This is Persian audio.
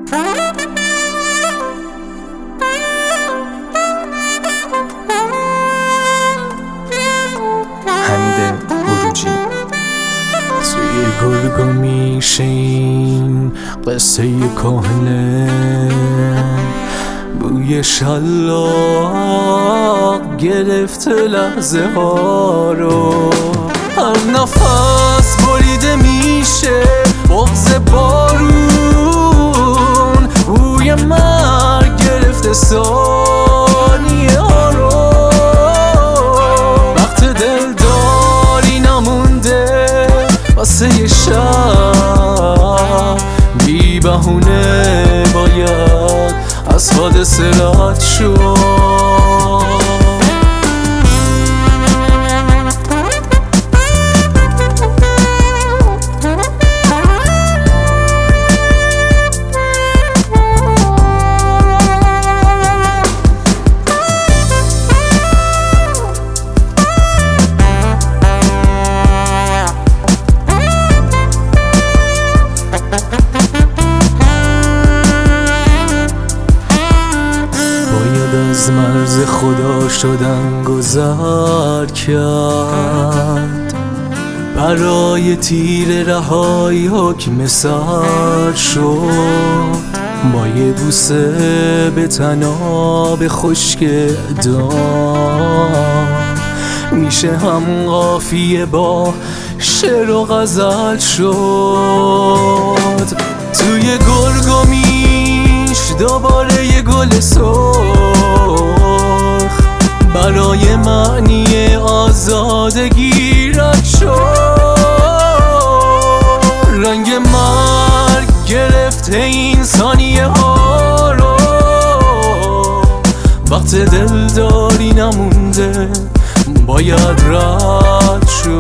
حمید بروجی. توی گرگا میشه این قصه کهنه، بوی شلاق گرفته لحظه ها رو، هر نفس بریده میشه بغض بارون، بوی مرگ گرفته ثانیه ها رو، وقت دلداری نمونده واسه یه شب، بی بهونه باید از حادثه رد شد. از مرز خدا شدن گذر کرد، برای تیر رهایی حکم سر شد، با یه بوسه به طناب خشک اعدام، میشه هم قافیه با شعر و غزل شد. توی گرگومیش دوباره یه گل سرخ برای معنی آزادگی رد شد، رنگ مرگ گرفته این ثانیه ها رو، وقت دلداری نمونده باید رد شد.